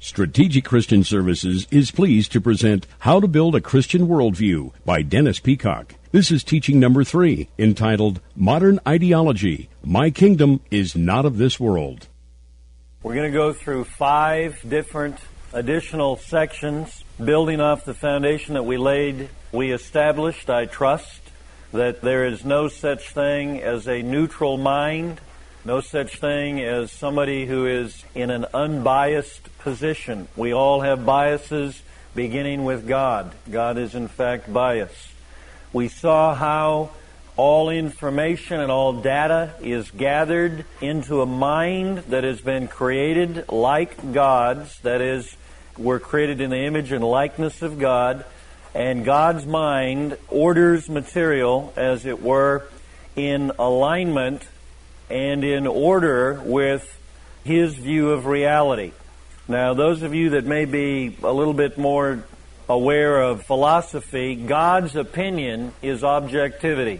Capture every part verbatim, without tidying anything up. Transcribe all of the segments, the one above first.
Strategic Christian Services is pleased to present How to Build a Christian Worldview by Dennis Peacock. This is teaching number three, entitled Modern Ideology, My Kingdom is Not of This World. We're going to go through five different additional sections, building off the foundation that we laid. We established, I trust, that there is no such thing as a neutral mind, no such thing as somebody who is in an unbiased position. We all have biases, beginning with God. God is in fact biased. We saw how all information and all data is gathered into a mind that has been created like God's. That is, we're created in the image and likeness of God. And God's mind orders material, as it were, in alignment and in order with His view of reality. Now, those of you that may be a little bit more aware of philosophy, God's opinion is objectivity.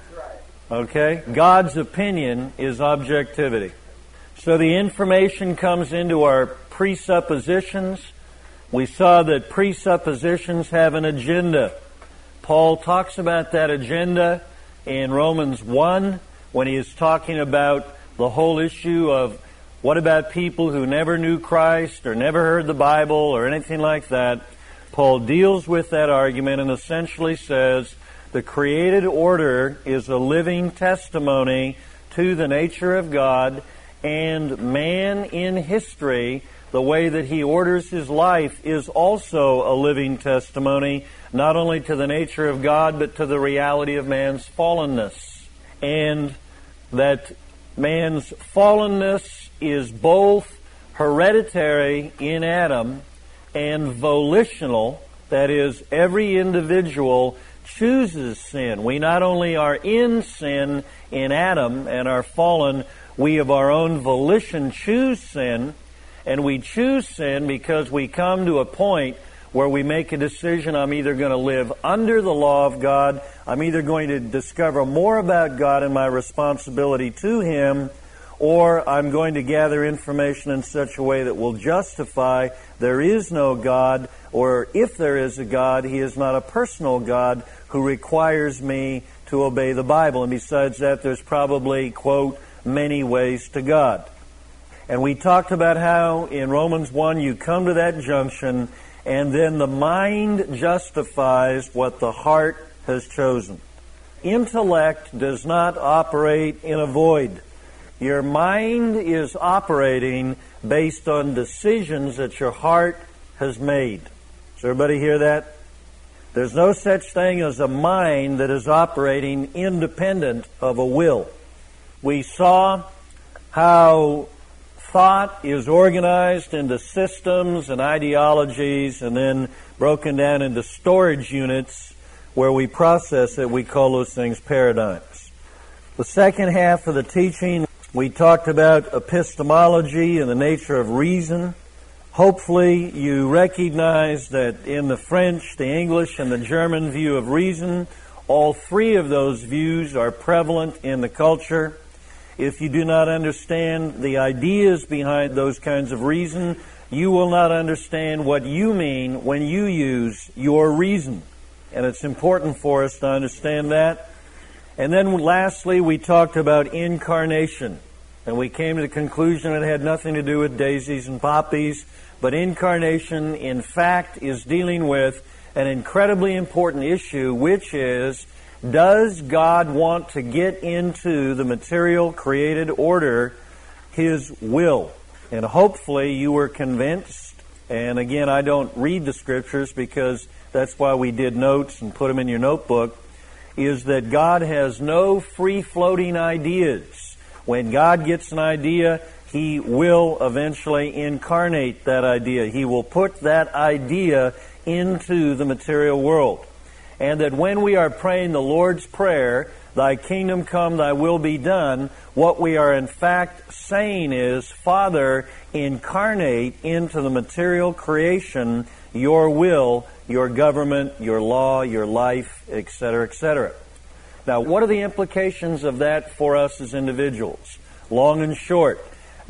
Okay? God's opinion is objectivity. So the information comes into our presuppositions. We saw that presuppositions have an agenda. Paul talks about that agenda in Romans one when he is talking about the whole issue of what about people who never knew Christ or never heard the Bible or anything like that. Paul deals with that argument and essentially says the created order is a living testimony to the nature of God, and man in history, the way that he orders his life, is also a living testimony, not only to the nature of God, but to the reality of man's fallenness. And that man's fallenness is both hereditary in Adam and volitional. That is, every individual chooses sin. We not only are in sin in Adam and are fallen, we of our own volition choose sin. And we choose sin because we come to a point where we make a decision: I'm either going to live under the law of God, I'm either going to discover more about God and my responsibility to Him, or I'm going to gather information in such a way that will justify there is no God, or if there is a God, He is not a personal God who requires me to obey the Bible. And besides that, there's probably, quote, many ways to God. And we talked about how in Romans one you come to that junction, and then the mind justifies what the heart has chosen. Intellect does not operate in a void. Your mind is operating based on decisions that your heart has made. Does everybody hear that? There's no such thing as a mind that is operating independent of a will. We saw how thought is organized into systems and ideologies and then broken down into storage units where we process it. We call those things paradigms. The second half of the teaching, we talked about epistemology and the nature of reason. Hopefully you recognize that in the French, the English, and the German view of reason, all three of those views are prevalent in the culture. If you do not understand the ideas behind those kinds of reason, you will not understand what you mean when you use your reason. And it's important for us to understand that. And then lastly, we talked about incarnation. And we came to the conclusion it had nothing to do with daisies and poppies, but incarnation, in fact, is dealing with an incredibly important issue, which is, does God want to get into the material created order His will? And hopefully you were convinced, and again, I don't read the Scriptures because that's why we did notes and put them in your notebook, is that God has no free-floating ideas. When God gets an idea, He will eventually incarnate that idea. He will put that idea into the material world. And that when we are praying the Lord's Prayer, Thy kingdom come, Thy will be done, what we are in fact saying is, Father, incarnate into the material creation Your will, Your government, Your law, Your life, et cetera, et cetera. Now, what are the implications of that for us as individuals? Long and short.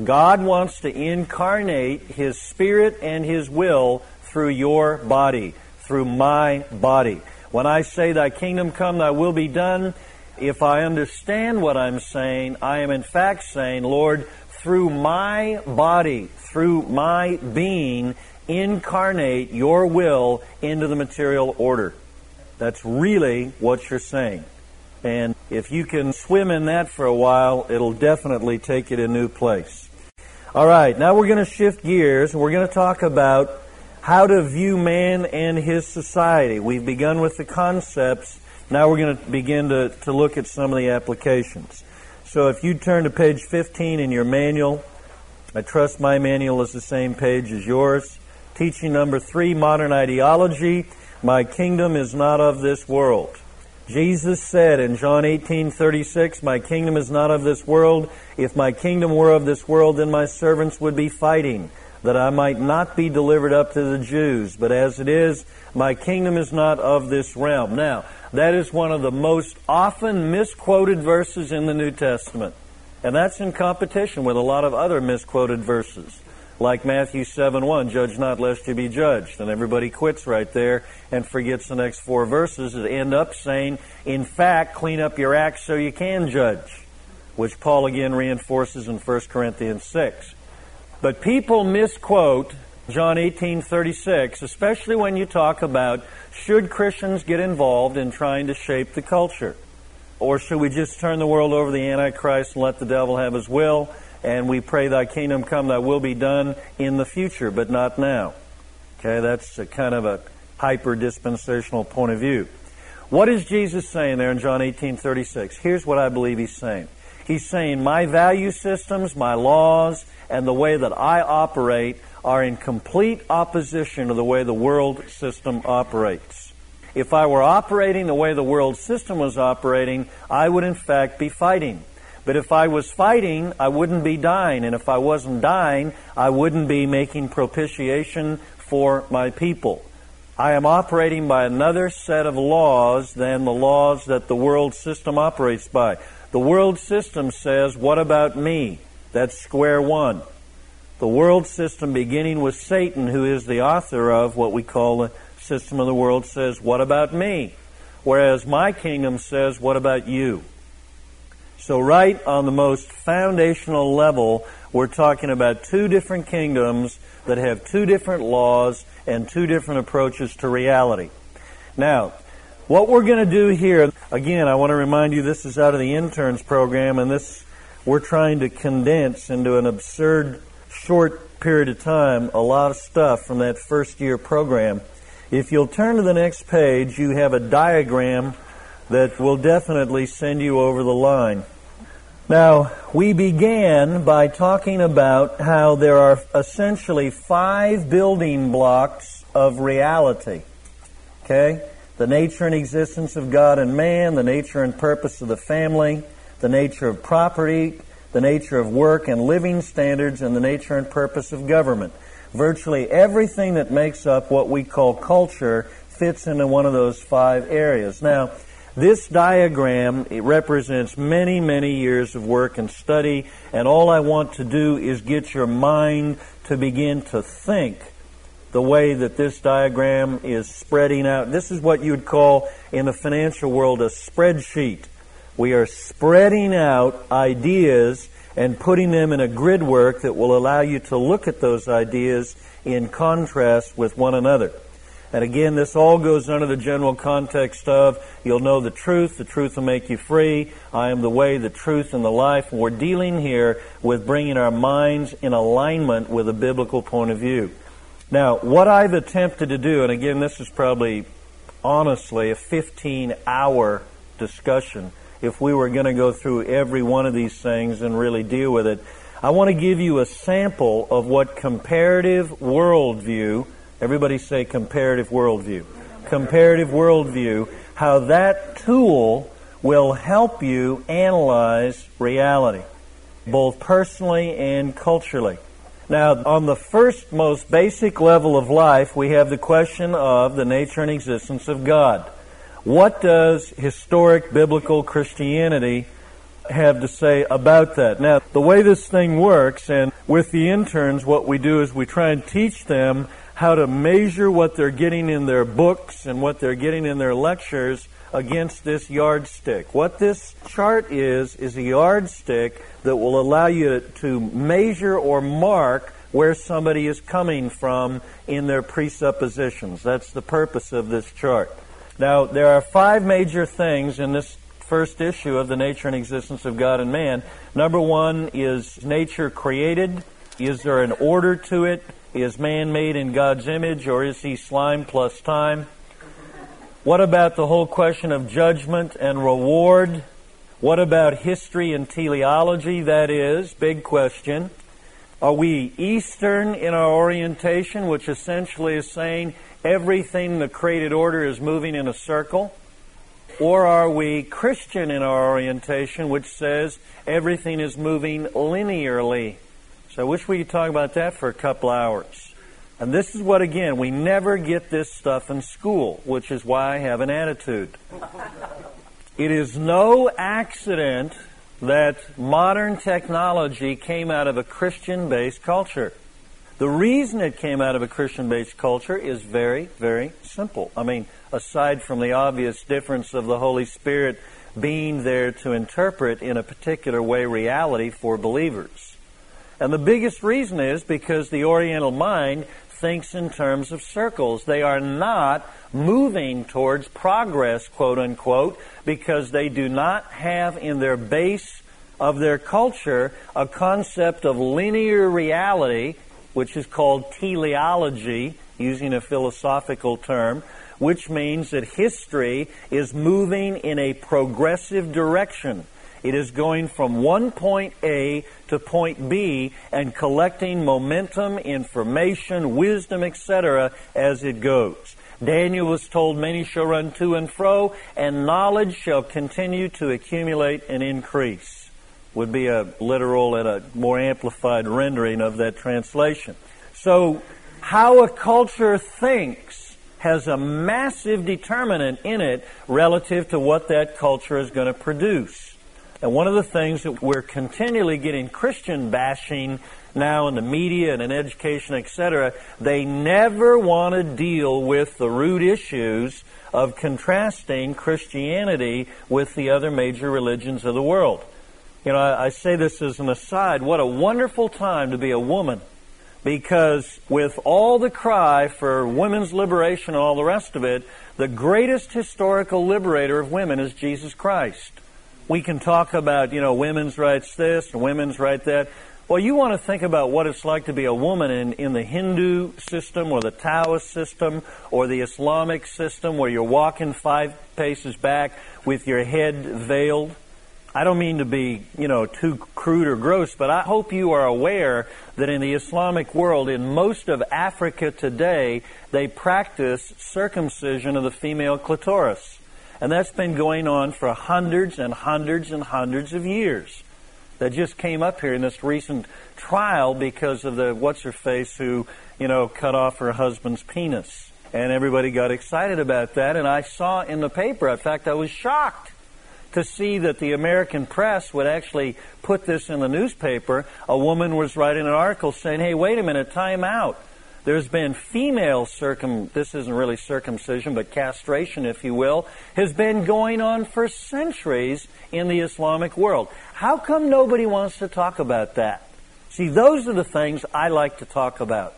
God wants to incarnate His Spirit and His will through your body, through my body. When I say, Thy kingdom come, Thy will be done, if I understand what I'm saying, I am in fact saying, Lord, through my body, through my being, incarnate your will into the material order. That's really what you're saying. And if you can swim in that for a while, it'll definitely take you to a new place. All right, now we're going to shift gears, and we're going to talk about how to view man and his society. We've begun with the concepts. Now we're going to begin to, to look at some of the applications. So if you turn to page fifteen in your manual, I trust my manual is the same page as yours. Teaching number three, Modern Ideology. My kingdom is not of this world. Jesus said in John eighteen thirty-six, my kingdom is not of this world. If my kingdom were of this world, then my servants would be fighting, that I might not be delivered up to the Jews. But as it is, my kingdom is not of this realm. Now, that is one of the most often misquoted verses in the New Testament. And that's in competition with a lot of other misquoted verses. Like Matthew seven one, judge not lest you be judged. And everybody quits right there and forgets the next four verses that end up saying, in fact, clean up your act so you can judge, which Paul again reinforces in First Corinthians six. But people misquote John eighteen thirty-six, especially when you talk about, should Christians get involved in trying to shape the culture? Or should we just turn the world over to the Antichrist and let the devil have his will, and we pray Thy kingdom come, Thy will be done in the future, but not now? Okay, that's a kind of a hyper-dispensational point of view. What is Jesus saying there in John eighteen thirty-six? Here's what I believe He's saying. He's saying my value systems, my laws, and the way that I operate are in complete opposition to the way the world system operates. If I were operating the way the world system was operating, I would in fact be fighting. But if I was fighting, I wouldn't be dying. And if I wasn't dying, I wouldn't be making propitiation for my people. I am operating by another set of laws than the laws that the world system operates by. The world system says, what about me? That's square one. The world system, beginning with Satan, who is the author of what we call the system of the world, says, what about me? Whereas my kingdom says, what about you? So right on the most foundational level, we're talking about two different kingdoms that have two different laws and two different approaches to reality. Now, what we're going to do here, again, I want to remind you this is out of the interns program, and this we're trying to condense into an absurd short period of time a lot of stuff from that first year program. If you'll turn to the next page, you have a diagram that will definitely send you over the line. Now, we began by talking about how there are essentially five building blocks of reality. Okay? The nature and existence of God and man, the nature and purpose of the family, the nature of property, the nature of work and living standards, and the nature and purpose of government. Virtually everything that makes up what we call culture fits into one of those five areas. Now, this diagram, it represents many, many years of work and study, and all I want to do is get your mind to begin to think the way that this diagram is spreading out. This is what you'd call in the financial world a spreadsheet. We are spreading out ideas and putting them in a grid work that will allow you to look at those ideas in contrast with one another. And again, this all goes under the general context of, you'll know the truth, the truth will make you free, I am the way, the truth, and the life. And we're dealing here with bringing our minds in alignment with a biblical point of view. Now, what I've attempted to do, and again, this is probably, honestly, a fifteen-hour discussion, if we were going to go through every one of these things and really deal with it. I want to give you a sample of what comparative worldview, everybody say comparative worldview, comparative worldview, how that tool will help you analyze reality, both personally and culturally. Now, on the first most basic level of life, we have the question of the nature and existence of God. What does historic biblical Christianity have to say about that. Now, the way this thing works, and with the interns, what we do is we try and teach them how to measure what they're getting in their books and what they're getting in their lectures against this yardstick. What this chart is, is a yardstick that will allow you to measure or mark where somebody is coming from in their presuppositions. That's the purpose of this chart. Now, there are five major things in this first issue of The Nature and Existence of God and Man. Number one, is nature created? Is there an order to it? Is man made in God's image, or is he slime plus time? What about the whole question of judgment and reward? What about history and teleology? That is, big question. Are we Eastern in our orientation, which essentially is saying everything in the created order is moving in a circle? Or are we Christian in our orientation, which says everything is moving linearly? So I wish we could talk about that for a couple hours. And this is what, again, we never get this stuff in school, which is why I have an attitude. It is no accident that modern technology came out of a Christian-based culture. The reason it came out of a Christian-based culture is very, very simple. I mean, aside from the obvious difference of the Holy Spirit being there to interpret in a particular way reality for believers. And the biggest reason is because the Oriental mind thinks in terms of circles. They are not moving towards progress, quote unquote, because they do not have in their base of their culture a concept of linear reality, which is called teleology, using a philosophical term, which means that history is moving in a progressive direction. It is going from one point A to point B and collecting momentum, information, wisdom, et cetera as it goes. Daniel was told, many shall run to and fro, and knowledge shall continue to accumulate and increase. Would be a literal and a more amplified rendering of that translation. So, how a culture thinks has a massive determinant in it relative to what that culture is going to produce. And one of the things that we're continually getting Christian bashing now in the media and in education, et cetera, they never want to deal with the root issues of contrasting Christianity with the other major religions of the world. You know, I, I say this as an aside, what a wonderful time to be a woman. Because with all the cry for women's liberation and all the rest of it, the greatest historical liberator of women is Jesus Christ. We can talk about, you know, women's rights this and women's right that. Well, you want to think about what it's like to be a woman in, in the Hindu system or the Taoist system or the Islamic system where you're walking five paces back with your head veiled. I don't mean to be, you know, too crude or gross, but I hope you are aware that in the Islamic world, in most of Africa today, they practice circumcision of the female clitoris. And that's been going on for hundreds and hundreds and hundreds of years. That just came up here in this recent trial because of the what's-her-face who, you know, cut off her husband's penis. And everybody got excited about that. And I saw in the paper, in fact, I was shocked to see that the American press would actually put this in the newspaper. A woman was writing an article saying, hey, wait a minute, time out. There's been female circum, this isn't really circumcision, but castration, if you will, has been going on for centuries in the Islamic world. How come nobody wants to talk about that? See, those are the things I like to talk about.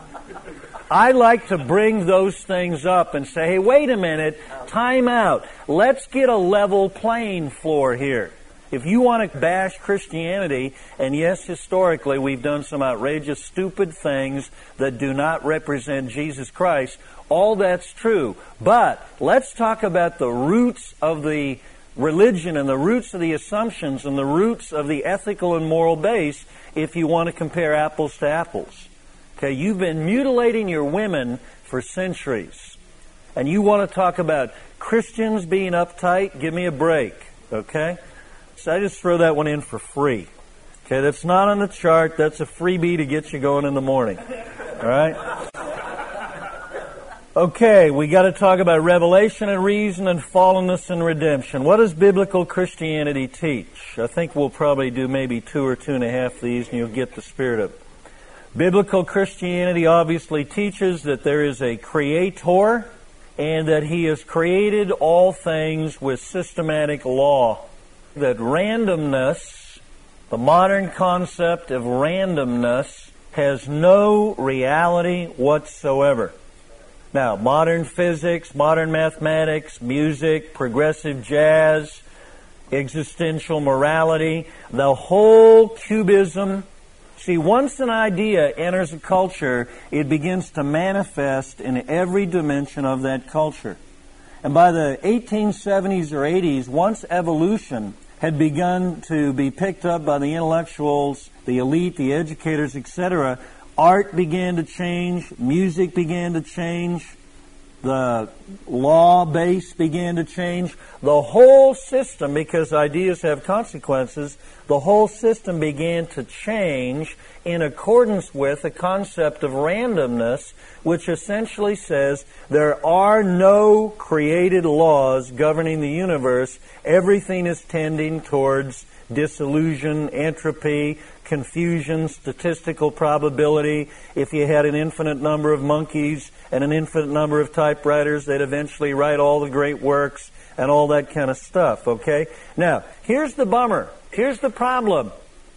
I like to bring those things up and say, hey, wait a minute, time out. Let's get a level playing floor here. If you want to bash Christianity, and yes, historically we've done some outrageous, stupid things that do not represent Jesus Christ, all that's true. But let's talk about the roots of the religion and the roots of the assumptions and the roots of the ethical and moral base if you want to compare apples to apples. Okay, you've been mutilating your women for centuries. And you want to talk about Christians being uptight? Give me a break. Okay? So I just throw that one in for free. Okay, that's not on the chart. That's a freebie to get you going in the morning. All right? Okay, we got to talk about revelation and reason and fallenness and redemption. What does biblical Christianity teach? I think we'll probably do maybe two or two and a half of these and you'll get the spirit of it. Biblical Christianity obviously teaches that there is a creator and that He has created all things with systematic law. That randomness, the modern concept of randomness, has no reality whatsoever. Now, modern physics, modern mathematics, music, progressive jazz, existential morality, the whole cubism. See, once an idea enters a culture, it begins to manifest in every dimension of that culture. And by the eighteen seventies or eighties, once evolution had begun to be picked up by the intellectuals, the elite, the educators, et cetera, art began to change, music began to change, the law base began to change. The whole system, because ideas have consequences, the whole system began to change in accordance with the concept of randomness, which essentially says there are no created laws governing the universe. Everything is tending towards disillusion, entropy, confusion, statistical probability. If you had an infinite number of monkeys and an infinite number of typewriters, they'd eventually write all the great works and all that kind of stuff, okay? Now, here's the bummer. Here's the problem.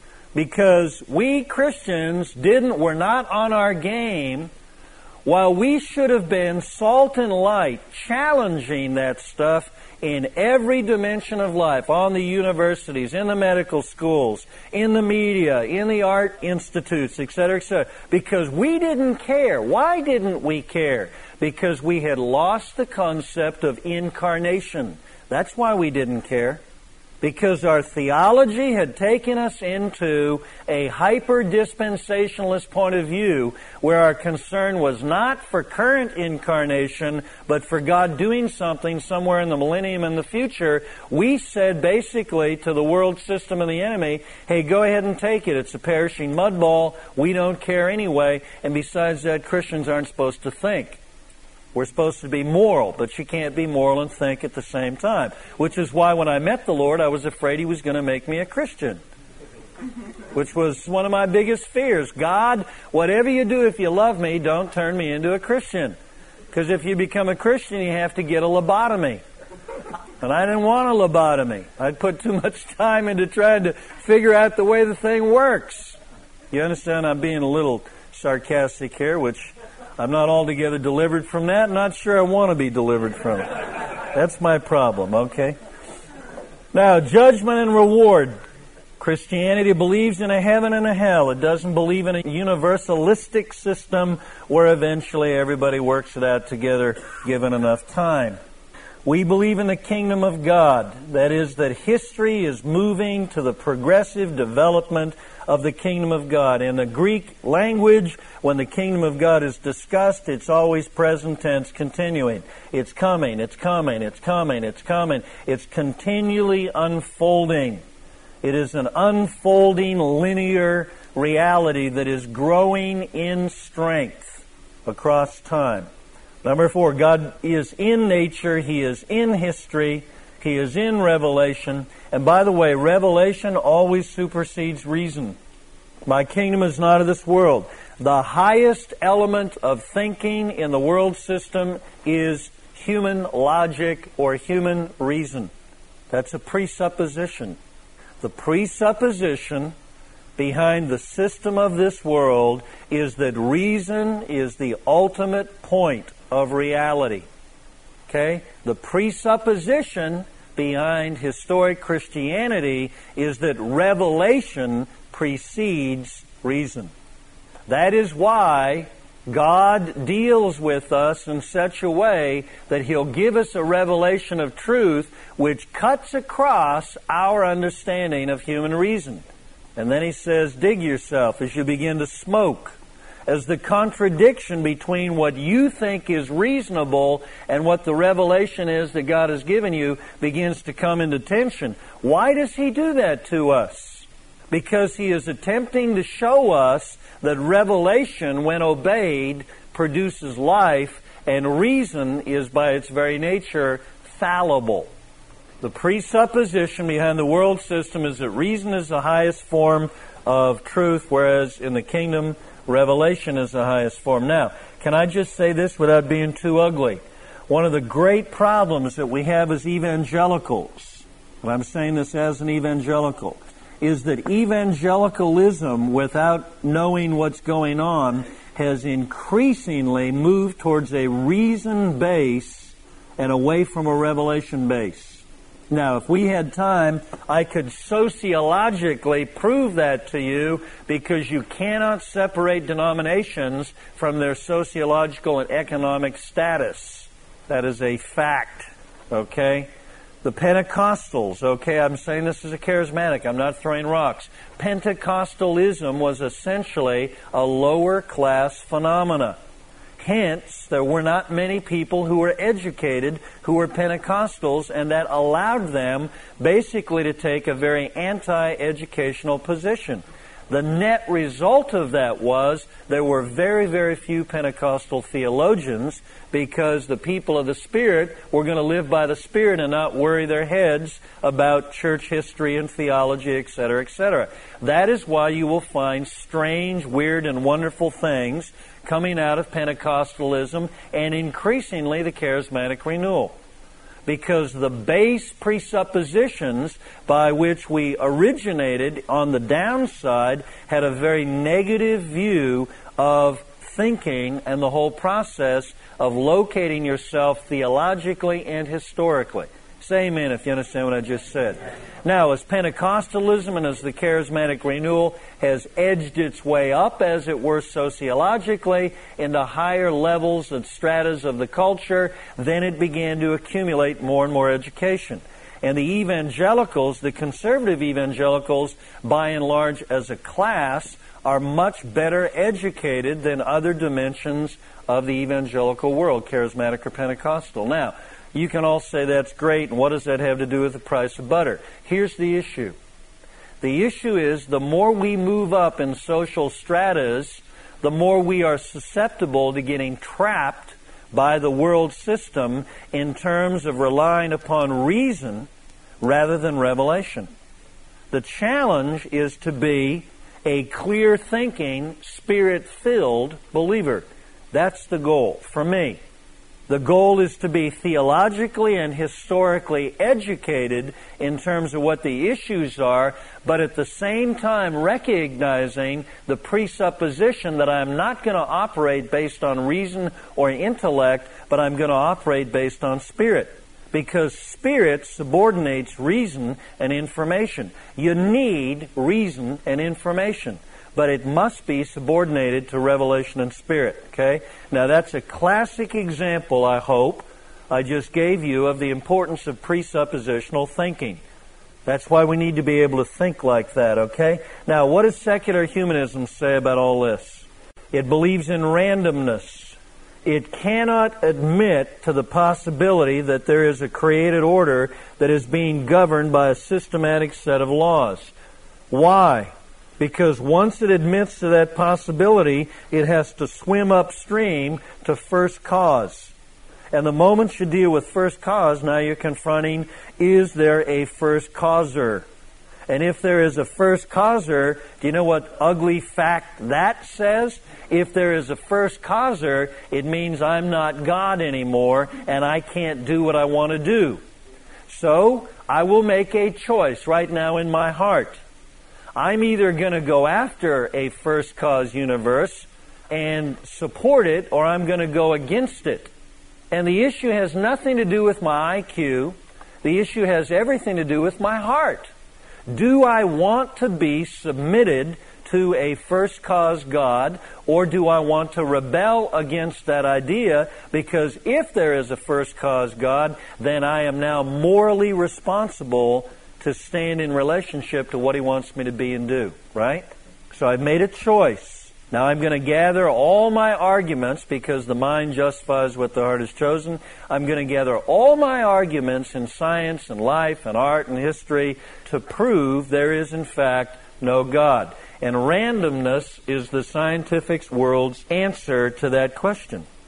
Because we Christians didn't, we're not on our game, while we should have been salt and light, challenging that stuff in every dimension of life, on the universities, in the medical schools, in the media, in the art institutes, et cetera, et cetera. Because we didn't care. Why didn't we care? Because we had lost the concept of incarnation. That's why we didn't care. Because our theology had taken us into a hyper-dispensationalist point of view where our concern was not for current incarnation, but for God doing something somewhere in the millennium in the future. We said basically to the world system and the enemy, hey, go ahead and take it. It's a perishing mud ball. We don't care anyway. And besides that, Christians aren't supposed to think. We're supposed to be moral, but you can't be moral and think at the same time. Which is why when I met the Lord, I was afraid He was going to make me a Christian. Which was one of my biggest fears. God, whatever you do, if you love me, don't turn me into a Christian. Because if you become a Christian, you have to get a lobotomy. And I didn't want a lobotomy. I'd put too much time into trying to figure out the way the thing works. You understand? I'm being a little sarcastic here, which I'm not altogether delivered from that. Not sure I want to be delivered from it. That's my problem, okay? Now, judgment and reward. Christianity believes in a heaven and a hell. It doesn't believe in a universalistic system where eventually everybody works it out together given enough time. We believe in the kingdom of God. That is, that history is moving to the progressive development of the kingdom of God. In the Greek language, when the kingdom of God is discussed, it's always present tense continuing. It's coming, it's coming, it's coming, it's coming. It's continually unfolding. It is an unfolding linear reality that is growing in strength across time. Number four, God is in nature, He is in history, He is in revelation. And by the way, revelation always supersedes reason. My kingdom is not of this world. The highest element of thinking in the world system is human logic or human reason. That's a presupposition. The presupposition behind the system of this world is that reason is the ultimate point of reality. Okay? The presupposition behind historic Christianity is that revelation precedes reason. That is why God deals with us in such a way that He'll give us a revelation of truth which cuts across our understanding of human reason. And then He says, dig yourself as you begin to smoke, as the contradiction between what you think is reasonable and what the revelation is that God has given you begins to come into tension. Why does He do that to us? Because He is attempting to show us that revelation, when obeyed, produces life, And reason is by its very nature fallible. The presupposition behind the world system is that reason is the highest form of truth, whereas in the kingdom, revelation is the highest form. Now, can I just say this without being too ugly? One of the great problems that we have as evangelicals, and I'm saying this as an evangelical, is that evangelicalism, without knowing what's going on, has increasingly moved towards a reason base and away from a revelation base. Now, if we had time, I could sociologically prove that to you, because you cannot separate denominations from their sociological and economic status. That is a fact, okay? The Pentecostals, okay, I'm saying this as a charismatic, I'm not throwing rocks. Pentecostalism was essentially a lower class phenomena. Hence, there were not many people who were educated who were Pentecostals, and that allowed them basically to take a very anti-educational position. The net result of that was there were very, very few Pentecostal theologians, because the people of the Spirit were going to live by the Spirit and not worry their heads about church history and theology, et cetera, et cetera. That is why you will find strange, weird, and wonderful things coming out of Pentecostalism and increasingly the charismatic renewal. Because the base presuppositions by which we originated on the downside had a very negative view of thinking and the whole process of locating yourself theologically and historically. Say amen if you understand what I just said. Now, as Pentecostalism and as the charismatic renewal has edged its way up, as it were, sociologically into higher levels and stratas of the culture, then it began to accumulate more and more education. And the evangelicals, the conservative evangelicals, by and large as a class, are much better educated than other dimensions of the evangelical world, charismatic or Pentecostal. Now, you can all say that's great, and what does that have to do with the price of butter? Here's the issue. The issue is the more we move up in social stratas, the more we are susceptible to getting trapped by the world system in terms of relying upon reason rather than revelation. The challenge is to be a clear-thinking, Spirit-filled believer. That's the goal for me. The goal is to be theologically and historically educated in terms of what the issues are, but at the same time recognizing the presupposition that I'm not going to operate based on reason or intellect, but I'm going to operate based on Spirit. Because Spirit subordinates reason and information. You need reason and information, but it must be subordinated to revelation and Spirit, okay? Now, that's a classic example, I hope, I just gave you of the importance of presuppositional thinking. That's why we need to be able to think like that, okay? Now, what does secular humanism say about all this? It believes in randomness. It cannot admit to the possibility that there is a created order that is being governed by a systematic set of laws. Why? Because once it admits to that possibility, it has to swim upstream to first cause. And the moment you deal with first cause, now you're confronting, is there a first causer? And if there is a first causer, do you know what ugly fact that says? If there is a first causer, it means I'm not God anymore and I can't do what I want to do. So, I will make a choice right now in my heart. I'm either going to go after a first cause universe and support it, or I'm going to go against it. And the issue has nothing to do with my I Q. The issue has everything to do with my heart. Do I want to be submitted to a first cause God, or do I want to rebel against that idea? Because if there is a first cause God, then I am now morally responsible to stand in relationship to what He wants me to be and do, right? So I've made a choice. Now I'm going to gather all my arguments, because the mind justifies what the heart has chosen. I'm going to gather all my arguments in science and life and art and history to prove there is in fact no God. And randomness is the scientific world's answer to that question.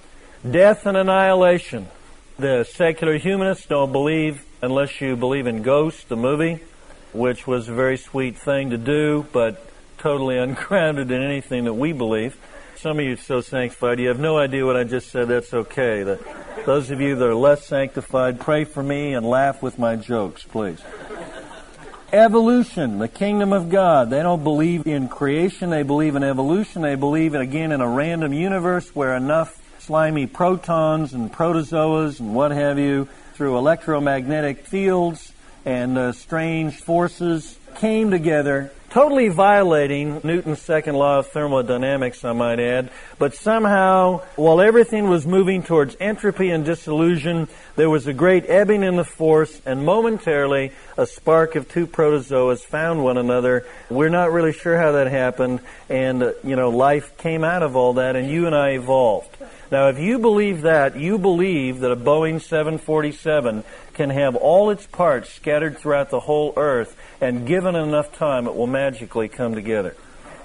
Death and annihilation. The secular humanists don't believe, unless you believe in Ghost, the movie, which was a very sweet thing to do, but totally ungrounded in anything that we believe. Some of you are so sanctified, you have no idea what I just said. That's okay. The, those of you that are less sanctified, pray for me and laugh with my jokes, please. Evolution, the kingdom of God. They don't believe in creation. They believe in evolution. They believe, again, in a random universe where enough slimy protons and protozoas and what have you, through electromagnetic fields and uh, strange forces, came together, totally violating Newton's second law of thermodynamics, I might add. But somehow, while everything was moving towards entropy and dissolution, there was a great ebbing in the force, and momentarily a spark of two protozoas found one another. We're not really sure how that happened, and, uh, you know, life came out of all that, and you and I evolved. Now, if you believe that, you believe that a Boeing seven forty-seven can have all its parts scattered throughout the whole earth, and given enough time, it will magically come together.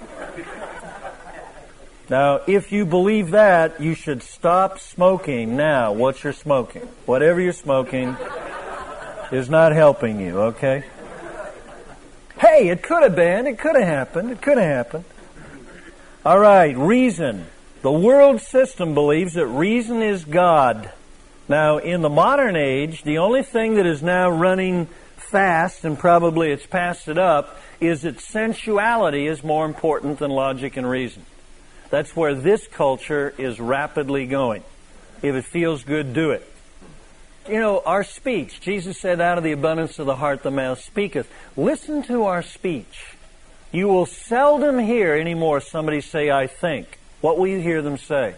Now, if you believe that, you should stop smoking now. What you're smoking, whatever you're smoking, is not helping you, okay? Hey, it could have been. It could have happened. It could have happened. All right, reason. The world system believes that reason is God. Now, in the modern age, the only thing that is now running fast, and probably it's passed it up, is that sensuality is more important than logic and reason. That's where this culture is rapidly going. If it feels good, do it. You know, our speech, Jesus said, out of the abundance of the heart the mouth speaketh. Listen to our speech. You will seldom hear anymore somebody say, I think. What will you hear them say?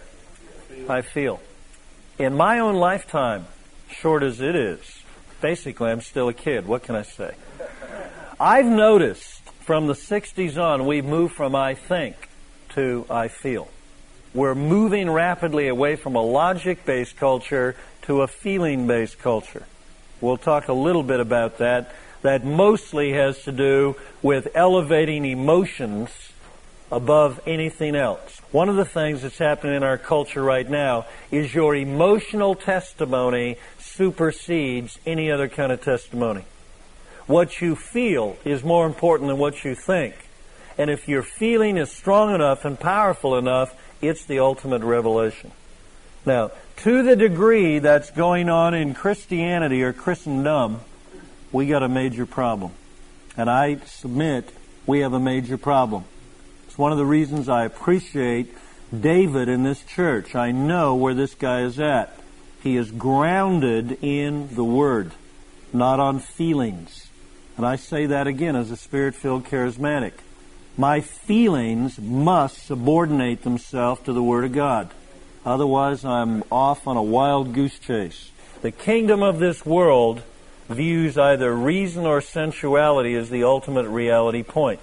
I feel. In my own lifetime, short as it is, basically I'm still a kid. What can I say? I've noticed from the sixties on, we've moved from I think to I feel. We're moving rapidly away from a logic-based culture to a feeling-based culture. We'll talk a little bit about that. That mostly has to do with elevating emotions above anything else. One of the things that's happening in our culture right now is your emotional testimony supersedes any other kind of testimony. What you feel is more important than what you think. And if your feeling is strong enough and powerful enough, it's the ultimate revelation. Now, to the degree that's going on in Christianity or Christendom, we got a major problem. And I submit we have a major problem. It's one of the reasons I appreciate David in this church. I know where this guy is at. He is grounded in the Word, not on feelings. And I say that again as a Spirit-filled charismatic. My feelings must subordinate themselves to the Word of God. Otherwise, I'm off on a wild goose chase. The kingdom of this world views either reason or sensuality as the ultimate reality point.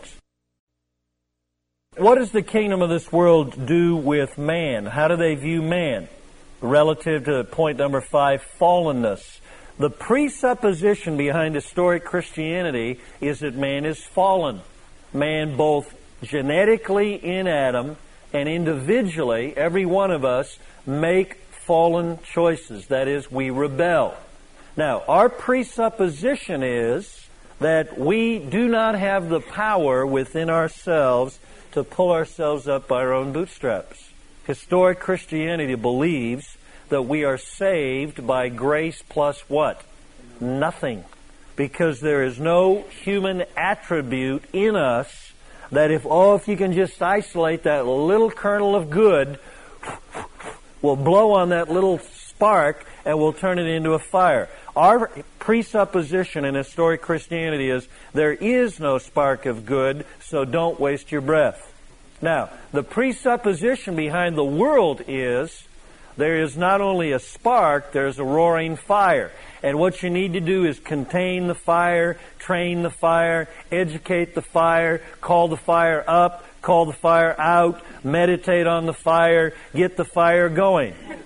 What does the kingdom of this world do with man? How do they view man? Relative to point number five, fallenness. The presupposition behind historic Christianity is that man is fallen. Man both genetically in Adam and individually, every one of us, make fallen choices. That is, we rebel. Now, our presupposition is that we do not have the power within ourselves to pull ourselves up by our own bootstraps. Historic Christianity believes that we are saved by grace plus what? Nothing. Because there is no human attribute in us that if, oh, if you can just isolate that little kernel of good, we'll blow on that little spark and we'll turn it into a fire. Our presupposition in historic Christianity is there is no spark of good, so don't waste your breath. Now, the presupposition behind the world is there is not only a spark, there's a roaring fire. And what you need to do is contain the fire, train the fire, educate the fire, call the fire up, call the fire out, meditate on the fire, get the fire going.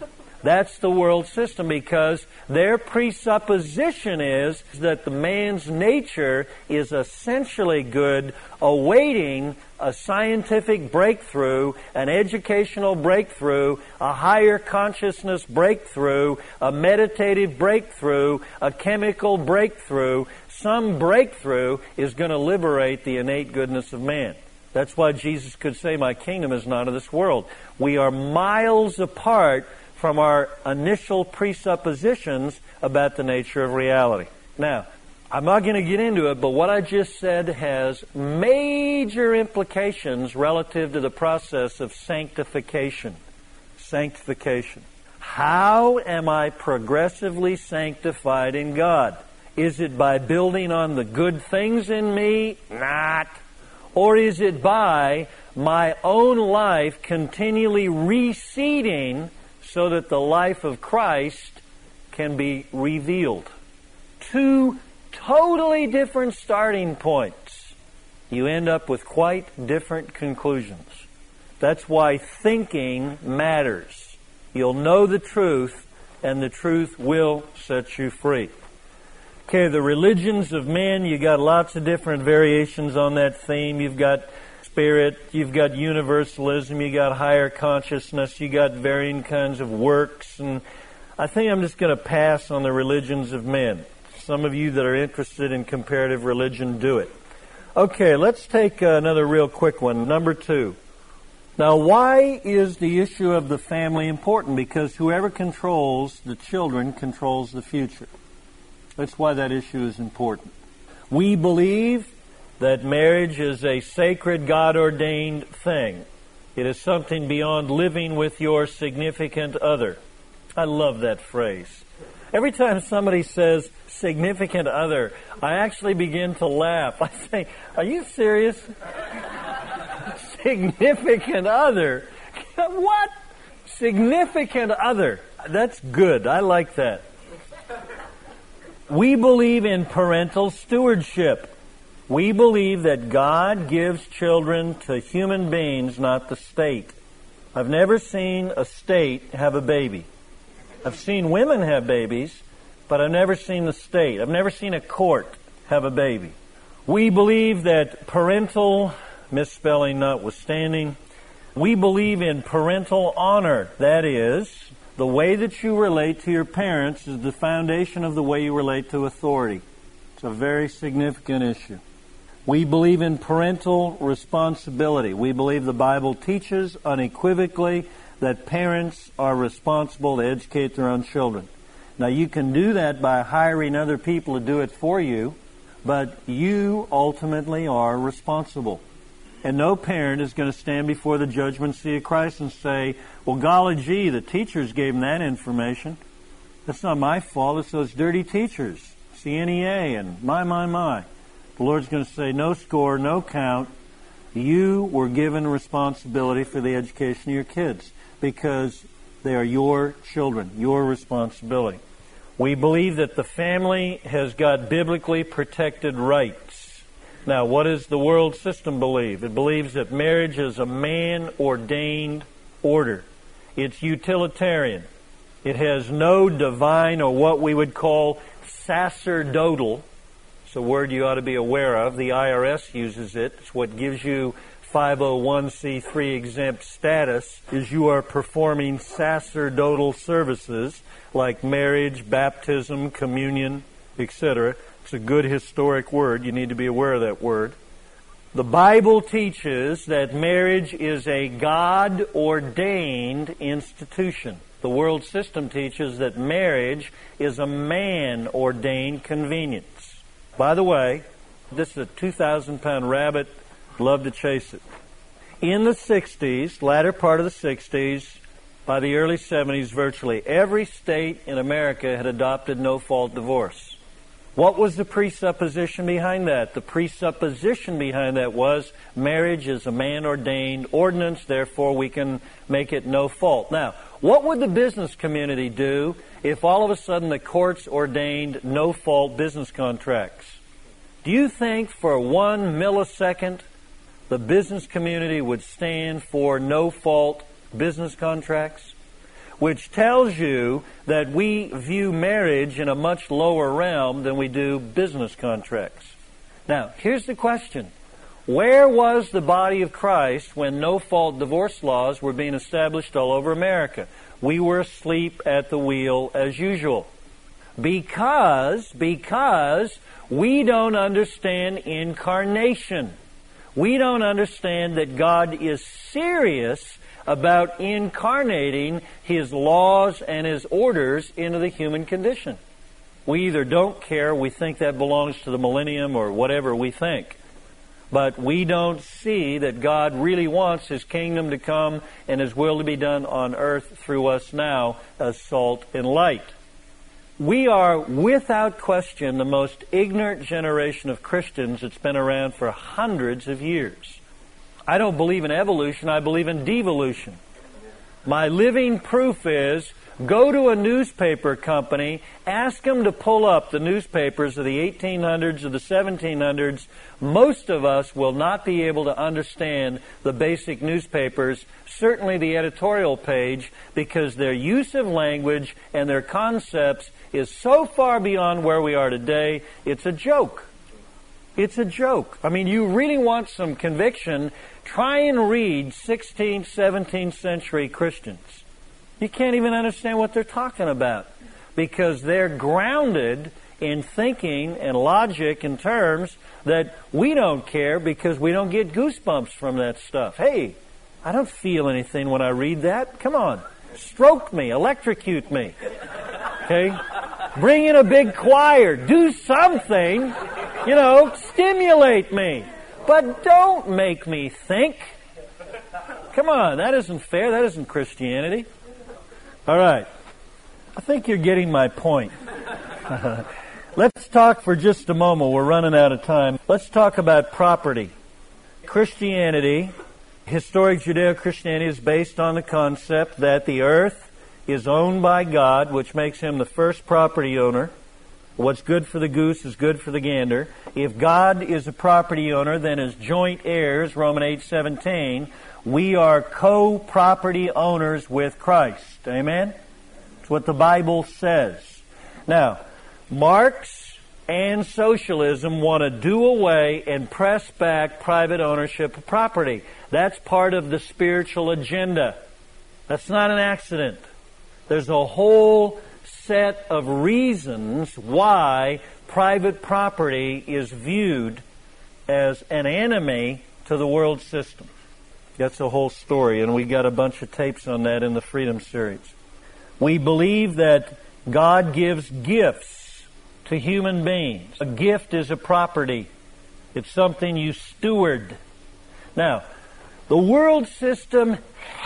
That's the world system, because their presupposition is that the man's nature is essentially good, awaiting a scientific breakthrough, an educational breakthrough, a higher consciousness breakthrough, a meditative breakthrough, a chemical breakthrough. Some breakthrough is going to liberate the innate goodness of man. That's why Jesus could say, "My kingdom is not of this world." We are miles apart from our initial presuppositions about the nature of reality. Now, I'm not going to get into it, but what I just said has major implications relative to the process of sanctification. Sanctification. How am I progressively sanctified in God? Is it by building on the good things in me? Not. Or is it by my own life continually receding so that the life of Christ can be revealed? Two totally different starting points. You end up with quite different conclusions. That's why thinking matters. You'll know the truth, and the truth will set you free. Okay, the religions of men, you got lots of different variations on that theme. You've got spirit, you've got universalism, you got higher consciousness, you got varying kinds of works, and I think I'm just going to pass on the religions of men. Some of you that are interested in comparative religion, do it. Okay, let's take another real quick one, number two. Now, why is the issue of the family important? Because whoever controls the children controls the future. That's why that issue is important. We believe that marriage is a sacred, God-ordained thing. It is something beyond living with your significant other. I love that phrase. Every time somebody says significant other, I actually begin to laugh. I say, "Are you serious?" Significant other? What? Significant other. That's good. I like that. We believe in parental stewardship. We believe that God gives children to human beings, not the state. I've never seen a state have a baby. I've seen women have babies, but I've never seen the state. I've never seen a court have a baby. We believe that parental, misspelling notwithstanding, we believe in parental honor. That is, the way that you relate to your parents is the foundation of the way you relate to authority. It's a very significant issue. We believe in parental responsibility. We believe the Bible teaches unequivocally that parents are responsible to educate their own children. Now, you can do that by hiring other people to do it for you, but you ultimately are responsible. And no parent is going to stand before the judgment seat of Christ and say, "Well, golly gee, the teachers gave them that information. That's not my fault. It's those dirty teachers, C N E A, and my, my, my." The Lord's going to say, "No score, no count. You were given responsibility for the education of your kids because they are your children, your responsibility." We believe that the family has got biblically protected rights. Now, what does the world system believe? It believes that marriage is a man-ordained order. It's utilitarian. It has no divine or what we would call sacerdotal. It's a word you ought to be aware of. The I R S uses it. It's what gives you five oh one c three exempt status, is you are performing sacerdotal services like marriage, baptism, communion, et cetera. It's a good historic word. You need to be aware of that word. The Bible teaches that marriage is a God-ordained institution. The world system teaches that marriage is a man-ordained convenience. By the way, this is a two thousand pound rabbit. Love to chase it. In the sixties, latter part of the sixties, by the early seventies, virtually every state in America had adopted no-fault divorce. What was the presupposition behind that? The presupposition behind that was marriage is a man-ordained ordinance, therefore we can make it no fault. Now, what would the business community do if all of a sudden the courts ordained no-fault business contracts? Do you think for one millisecond the business community would stand for no-fault business contracts? which tells you that we view marriage in a much lower realm than we do business contracts. Now, here's the question. Where was the body of Christ when no-fault divorce laws were being established all over America? We were asleep at the wheel as usual. Because, because we don't understand incarnation. We don't understand that God is serious about incarnating His laws and His orders into the human condition. We either don't care, we think that belongs to the millennium or whatever we think. But we don't see that God really wants His kingdom to come and His will to be done on earth through us now as salt and light. We are, without question, the most ignorant generation of Christians that's been around for hundreds of years. I don't believe in evolution, I believe in devolution. My living proof is, go to a newspaper company, ask them to pull up the newspapers of the eighteen hundreds or the seventeen hundreds. Most of us will not be able to understand the basic newspapers, certainly the editorial page, because their use of language and their concepts is so far beyond where we are today, it's a joke. It's a joke. I mean, you really want some conviction, try and read sixteenth, seventeenth century Christians. You can't even understand what they're talking about because they're grounded in thinking and logic in terms that we don't care because we don't get goosebumps from that stuff. Hey, I don't feel anything when I read that. Come on. Stroke me. Electrocute me. Okay? Bring in a big choir. Do something. You know, stimulate me. But don't make me think. Come on. That isn't fair. That isn't Christianity. All right. I think you're getting my point. Let's talk for just a moment. We're running out of time. Let's talk about property. Christianity, historic Judeo-Christianity, is based on the concept that the earth is owned by God, which makes Him the first property owner. What's good for the goose is good for the gander. If God is a property owner, then as joint heirs, Romans eight seventeen, we are co-property owners with Christ. Amen? That's what the Bible says. Now, Marx and socialism want to do away and press back private ownership of property. That's part of the spiritual agenda. That's not an accident. There's a whole set of reasons why private property is viewed as an enemy to the world system. That's a whole story, and we got a bunch of tapes on that in the Freedom Series. We believe that God gives gifts to human beings. A gift is a property. It's something you steward. Now, the world system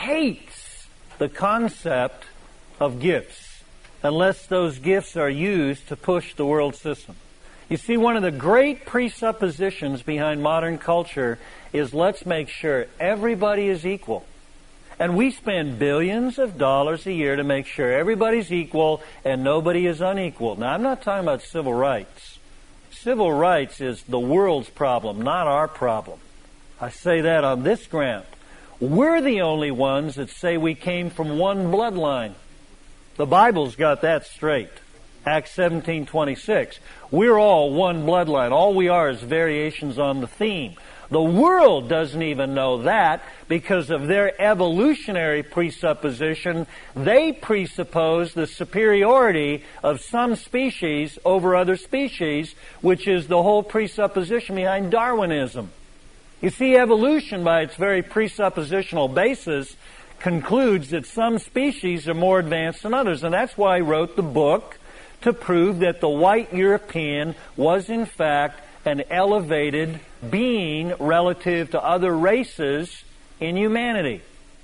hates the concept of gifts unless those gifts are used to push the world system. You see, one of the great presuppositions behind modern culture is let's make sure everybody is equal. And we spend billions of dollars a year to make sure everybody's equal and nobody is unequal. Now, I'm not talking about civil rights. Civil rights is the world's problem, not our problem. I say that on this ground. We're the only ones that say we came from one bloodline. The Bible's got that straight. Acts seventeen twenty-six. We're all one bloodline. All we are is variations on the theme. The world doesn't even know that because of their evolutionary presupposition. They presuppose the superiority of some species over other species, which is the whole presupposition behind Darwinism. You see, evolution, by its very presuppositional basis, concludes that some species are more advanced than others. And that's why I wrote the book, to prove that the white European was, in fact, an elevated being relative to other races in humanity.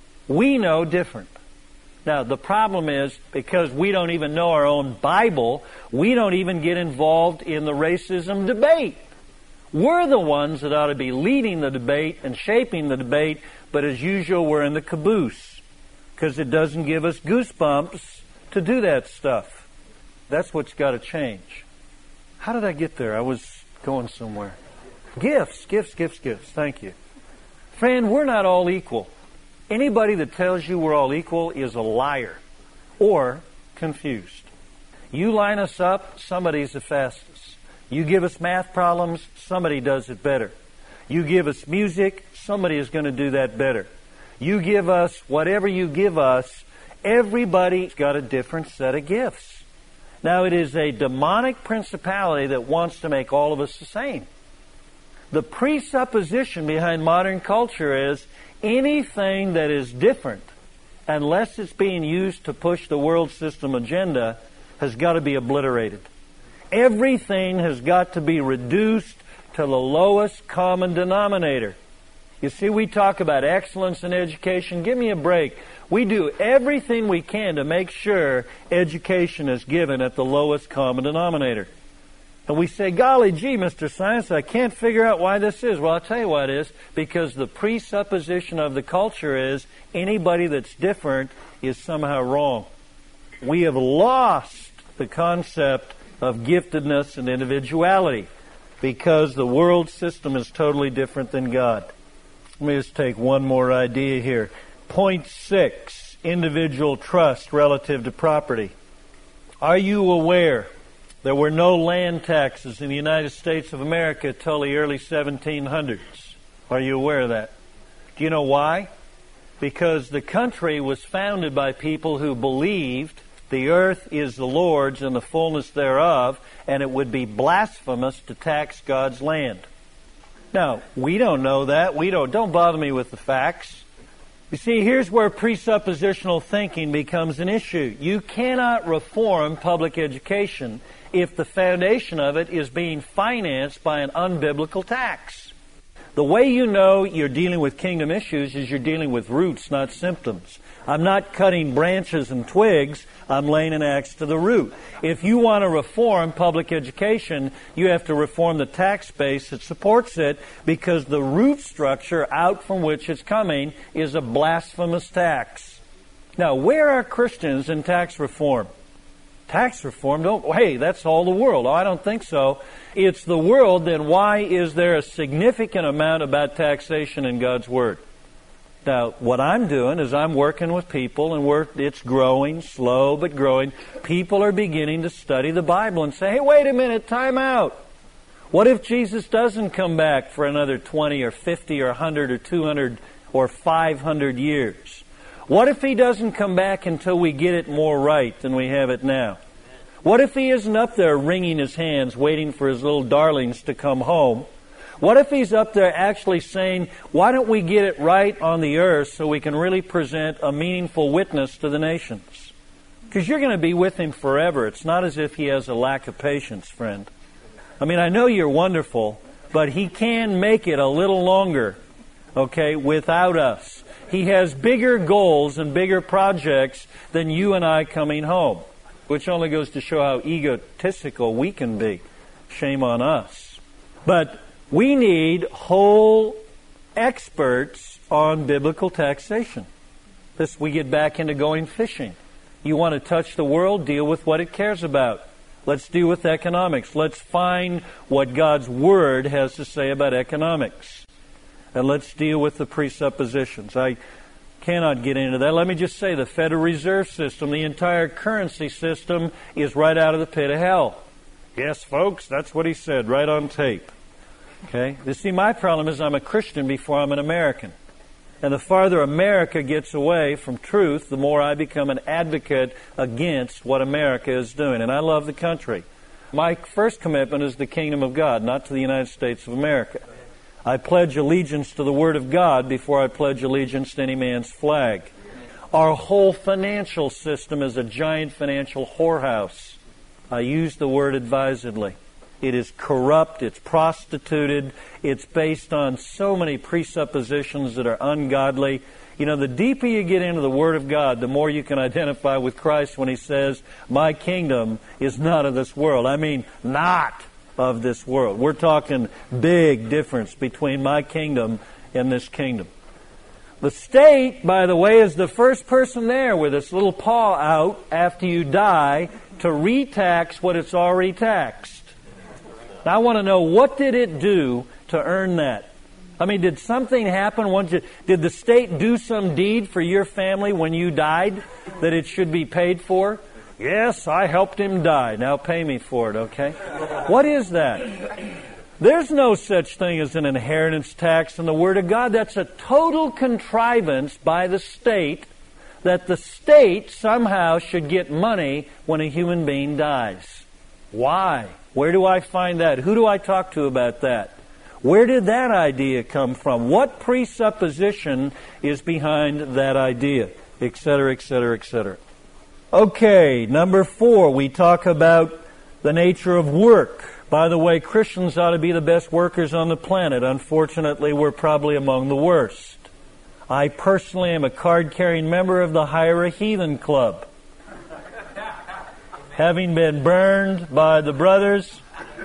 We know different. Now, the problem is, because we don't even know our own Bible, we don't even get involved in the racism debate. We're the ones that ought to be leading the debate and shaping the debate, but as usual, we're in the caboose, because it doesn't give us goosebumps to do that stuff. That's what's got to change. How did I get there? I was going somewhere. Gifts, gifts, gifts, gifts. Thank you. Friend, we're not all equal. Anybody that tells you we're all equal is a liar. or confused. You line us up, somebody's the fastest. You give us math problems, somebody does it better. You give us music, somebody is going to do that better. You give us whatever you give us, everybody's got a different set of gifts. Now, it is a demonic principality that wants to make all of us the same. The presupposition behind modern culture is anything that is different, unless it's being used to push the world system agenda, has got to be obliterated. Everything has got to be reduced to the lowest common denominator. You see, we talk about excellence in education. Give me a break. We do everything we can to make sure education is given at the lowest common denominator. And we say, golly gee, Mister Science, I can't figure out why this is. Well, I'll tell you why it is. Because the presupposition of the culture is anybody that's different is somehow wrong. We have lost the concept of giftedness and individuality because the world system is totally different than God. Let me just take one more idea here. Point six, individual trust relative to property. Are you aware there were no land taxes in the United States of America until the early seventeen hundreds? Are you aware of that? Do you know why? Because the country was founded by people who believed the earth is the Lord's and the fullness thereof, and it would be blasphemous to tax God's land. Now, we don't know that. We don't. Don't bother me with the facts. You see, here's where presuppositional thinking becomes an issue. You cannot reform public education if the foundation of it is being financed by an unbiblical tax. The way you know you're dealing with kingdom issues is you're dealing with roots, not symptoms. I'm not cutting branches and twigs. I'm laying an axe to the root. If you want to reform public education, you have to reform the tax base that supports it, because the root structure out from which it's coming is a blasphemous tax. Now, where are Christians in tax reform? Tax reform, don't, hey, that's all the world. Oh, I don't think so. It's the world, then why is there a significant amount about taxation in God's Word? Now, what I'm doing is I'm working with people, and we're, it's growing, slow but growing. People are beginning to study the Bible and say, hey, wait a minute, time out. What if Jesus doesn't come back for another twenty or fifty or one hundred or two hundred or five hundred years? What if He doesn't come back until we get it more right than we have it now? What if He isn't up there wringing His hands, waiting for His little darlings to come home? What if He's up there actually saying, why don't we get it right on the earth so we can really present a meaningful witness to the nations? Because you're going to be with Him forever. It's not as if He has a lack of patience, friend. I mean, I know you're wonderful, but He can make it a little longer, okay, without us. He has bigger goals and bigger projects than you and I coming home, which only goes to show how egotistical we can be. Shame on us. But we need whole experts on biblical taxation. This, we get back into going fishing. You want to touch the world, deal with what it cares about. Let's deal with economics. Let's find what God's Word has to say about economics. And let's deal with the presuppositions. I cannot get into that. Let me just say the Federal Reserve System, the entire currency system, is right out of the pit of hell. Yes, folks, that's what he said, right on tape. Okay? You see, my problem is I'm a Christian before I'm an American. And the farther America gets away from truth, the more I become an advocate against what America is doing. And I love the country. My first commitment is the kingdom of God, not to the United States of America. I pledge allegiance to the Word of God before I pledge allegiance to any man's flag. Our whole financial system is a giant financial whorehouse. I use the word advisedly. It is corrupt, it's prostituted, it's based on so many presuppositions that are ungodly. You know, the deeper you get into the Word of God, the more you can identify with Christ when He says, my kingdom is not of this world. I mean, not of this world. We're talking big difference between my kingdom and this kingdom. The state, by the way, is the first person there with its little paw out after you die to retax what it's already taxed. Now, I want to know, what did it do to earn that? I mean, did something happen? Once you, did the state do some deed for your family when you died that it should be paid for? Yes, I helped him die. Now pay me for it, okay? What is that? There's no such thing as an inheritance tax in the Word of God. That's a total contrivance by the state that the state somehow should get money when a human being dies. Why? Where do I find that? Who do I talk to about that? Where did that idea come from? What presupposition is behind that idea? Et cetera, et cetera, et cetera. Okay, number four, we talk about the nature of work. By the way, Christians ought to be the best workers on the planet. Unfortunately, we're probably among the worst. I personally am a card-carrying member of the Hire a Heathen Club. Having been burned by the brothers,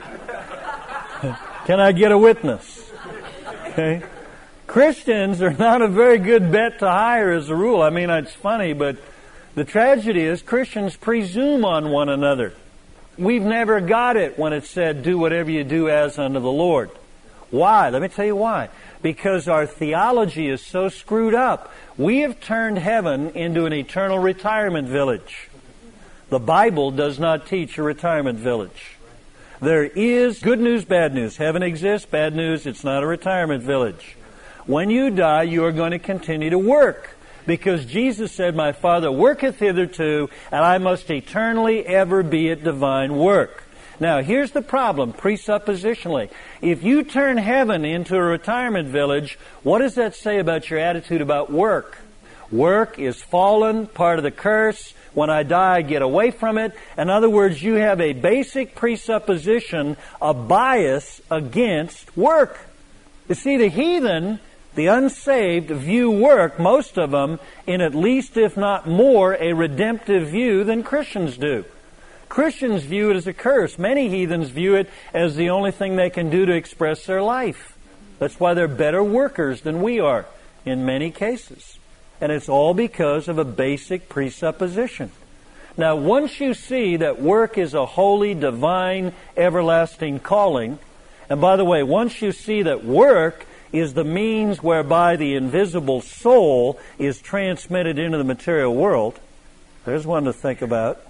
can I get a witness? Okay. Christians are not a very good bet to hire as a rule. I mean, it's funny, but the tragedy is Christians presume on one another. We've never got it when it said, do whatever you do as unto the Lord. Why? Let me tell you why. Because our theology is so screwed up. We have turned heaven into an eternal retirement village. The Bible does not teach a retirement village. There is good news, bad news. Heaven exists, bad news, it's not a retirement village. When you die, you are going to continue to work. Because Jesus said, my Father worketh hitherto, and I must eternally ever be at divine work. Now, here's the problem, presuppositionally. If you turn heaven into a retirement village, what does that say about your attitude about work? Work is fallen, part of the curse. When I die, I get away from it. In other words, you have a basic presupposition, a bias against work. You see, the heathen, the unsaved, view work, most of them, in at least, if not more, a redemptive view than Christians do. Christians view it as a curse. Many heathens view it as the only thing they can do to express their life. That's why they're better workers than we are in many cases. And it's all because of a basic presupposition. Now, once you see that work is a holy, divine, everlasting calling, and by the way, once you see that work is the means whereby the invisible soul is transmitted into the material world, there's one to think about.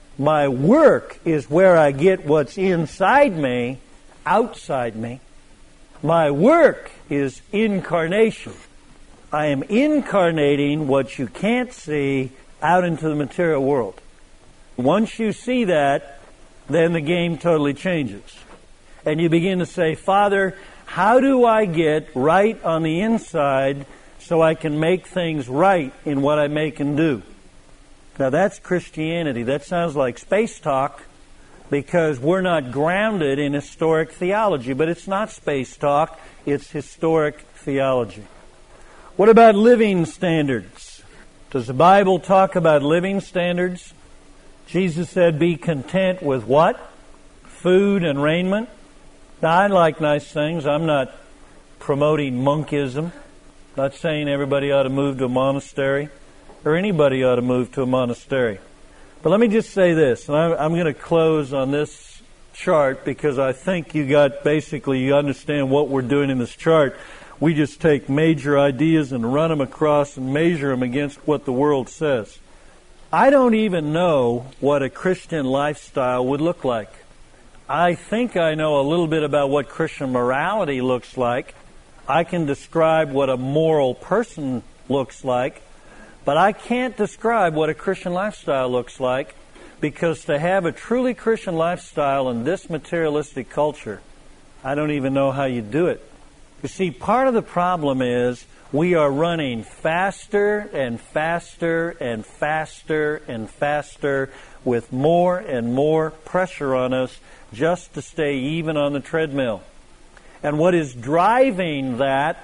My work is where I get what's inside me, outside me. My work is incarnation. I am incarnating what you can't see out into the material world. Once you see that, then the game totally changes. And you begin to say, Father, how do I get right on the inside so I can make things right in what I make and do? Now that's Christianity. That sounds like space talk because we're not grounded in historic theology. But it's not space talk, it's historic theology. What about living standards? Does the Bible talk about living standards? Jesus said, be content with what? Food and raiment. Now, I like nice things. I'm not promoting monkism. Not saying everybody ought to move to a monastery or anybody ought to move to a monastery. But let me just say this, and I'm going to close on this chart because I think you got basically, you understand what we're doing in this chart. We just take major ideas and run them across and measure them against what the world says. I don't even know what a Christian lifestyle would look like. I think I know a little bit about what Christian morality looks like. I can describe what a moral person looks like, but I can't describe what a Christian lifestyle looks like because to have a truly Christian lifestyle in this materialistic culture, I don't even know how you do it. You see, part of the problem is we are running faster and faster and faster and faster with more and more pressure on us just to stay even on the treadmill. And what is driving that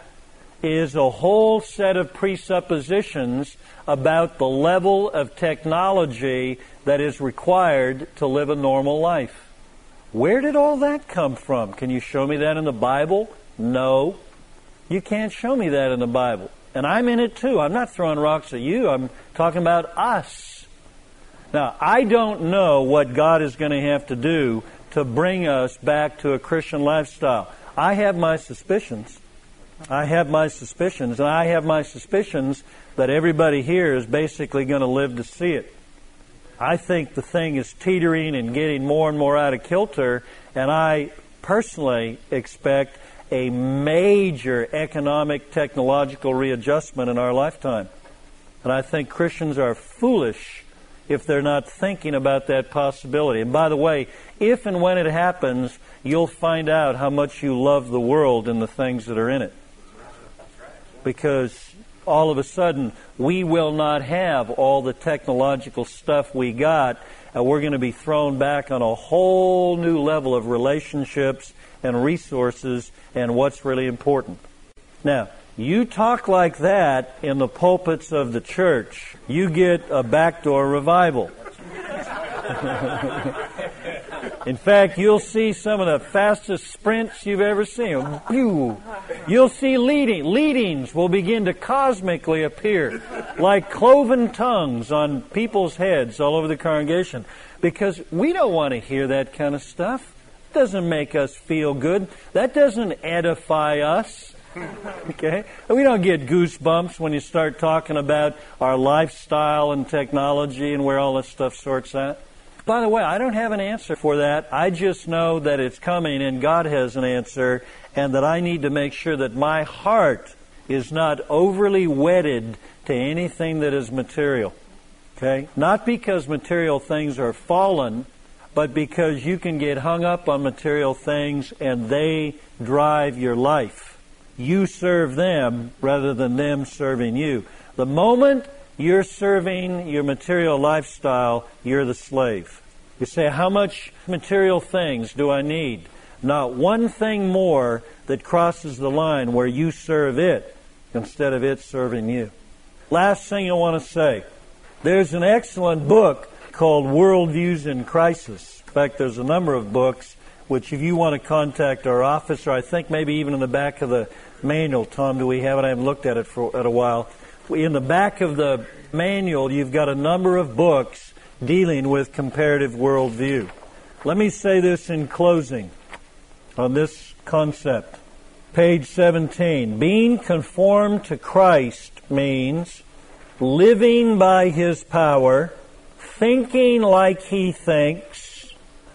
is a whole set of presuppositions about the level of technology that is required to live a normal life. Where did all that come from? Can you show me that in the Bible? No. You can't show me that in the Bible. And I'm in it too. I'm not throwing rocks at you. I'm talking about us. Now, I don't know what God is going to have to do to bring us back to a Christian lifestyle. I have my suspicions. I have my suspicions, and I have my suspicions that everybody here is basically going to live to see it. I think the thing is teetering and getting more and more out of kilter, and I personally expect a major economic, technological readjustment in our lifetime. And I think Christians are foolish if they're not thinking about that possibility. And by the way, if and when it happens, you'll find out how much you love the world and the things that are in it. Because all of a sudden, we will not have all the technological stuff we got, and we're going to be thrown back on a whole new level of relationships and resources and what's really important. Now, you talk like that in the pulpits of the church, you get a backdoor revival. In fact, you'll see some of the fastest sprints you've ever seen. You'll see leading. Leadings will begin to cosmically appear like cloven tongues on people's heads all over the congregation, because we don't want to hear that kind of stuff. It doesn't make us feel good. That doesn't edify us. Okay? We don't get goosebumps when you start talking about our lifestyle and technology and where all this stuff sorts out. By the way, I don't have an answer for that. I just know that it's coming and God has an answer, and that I need to make sure that my heart is not overly wedded to anything that is material. Okay? Not because material things are fallen, but because you can get hung up on material things and they drive your life. You serve them rather than them serving you. The moment you're serving your material lifestyle, you're the slave. You say, how much material things do I need? Not one thing more that crosses the line where you serve it instead of it serving you. Last thing I want to say. There's an excellent book called Worldviews in Crisis. In fact, there's a number of books which, if you want to contact our office, or I think maybe even in the back of the manual, Tom, do we have it? I haven't looked at it for at a while. In the back of the manual, you've got a number of books dealing with comparative worldview. Let me say this in closing on this concept. Page seventeen. Being conformed to Christ means living by His power, thinking like He thinks,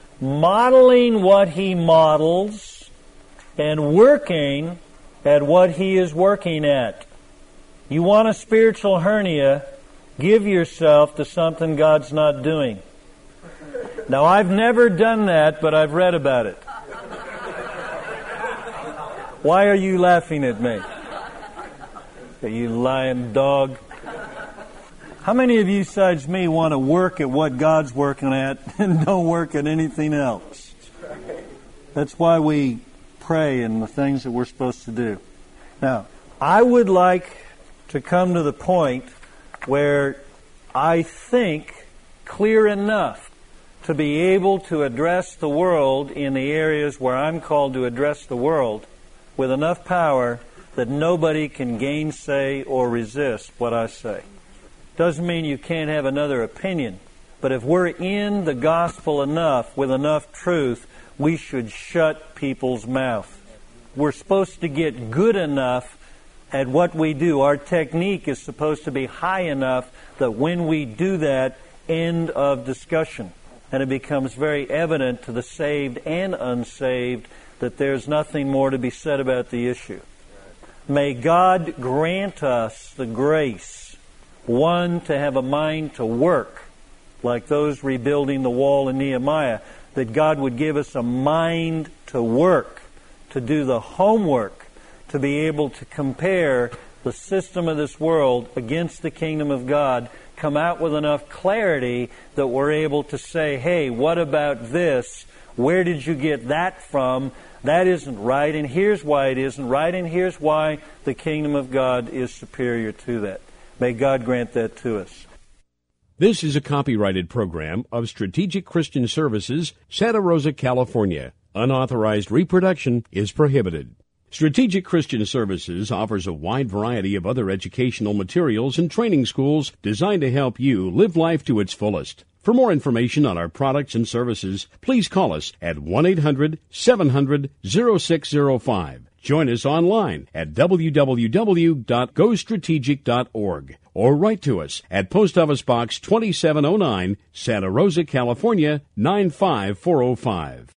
modeling what He models, and working at what He is working at. You want a spiritual hernia, give yourself to something God's not doing. Now, I've never done that, but I've read about it. Why are you laughing at me? You lying dog. How many of you besides me want to work at what God's working at and don't work at anything else? That's why we pray and the things that we're supposed to do. Now, I would like to come to the point where I think clear enough to be able to address the world in the areas where I'm called to address the world with enough power that nobody can gainsay or resist what I say. Doesn't mean you can't have another opinion, but if we're in the gospel enough, with enough truth, we should shut people's mouth. We're supposed to get good enough at what we do. Our technique is supposed to be high enough that when we do that, end of discussion. And it becomes very evident to the saved and unsaved that there's nothing more to be said about the issue. May God grant us the grace, one, to have a mind to work, like those rebuilding the wall in Nehemiah, that God would give us a mind to work, to do the homework, to be able to compare the system of this world against the kingdom of God, come out with enough clarity that we're able to say, hey, what about this? Where did you get that from? That isn't right, and here's why it isn't right, and here's why the kingdom of God is superior to that. May God grant that to us. This is a copyrighted program of Strategic Christian Services, Santa Rosa, California. Unauthorized reproduction is prohibited. Strategic Christian Services offers a wide variety of other educational materials and training schools designed to help you live life to its fullest. For more information on our products and services, please call us at one eight hundred seven hundred oh six oh five. Join us online at w w w dot go strategic dot org or write to us at Post Office Box twenty-seven oh nine, Santa Rosa, California, nine five four oh five.